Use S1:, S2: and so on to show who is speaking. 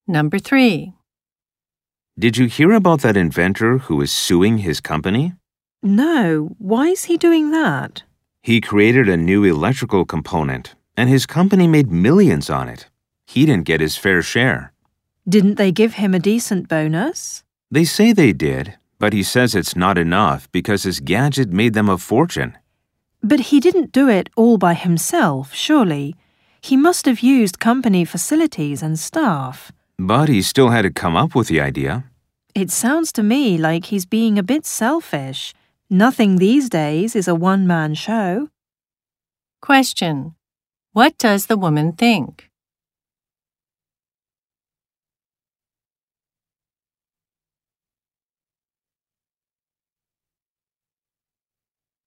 S1: Number 3.
S2: Did you hear about that inventor who is suing his company?
S3: No, why is he doing that?
S2: He created a new electrical component, and his company made millions on it. He didn't get his fair share.
S3: Didn't they give him a decent bonus?
S2: They say they did, but he says it's not enough because his gadget made them a fortune.
S3: But he didn't do it all by himself, surely. He must have used company facilities and staff.
S2: But he still had to come up with the idea.
S3: It sounds to me like he's being a bit selfish. Nothing these days is a one-man show.
S1: Question. What does the woman think?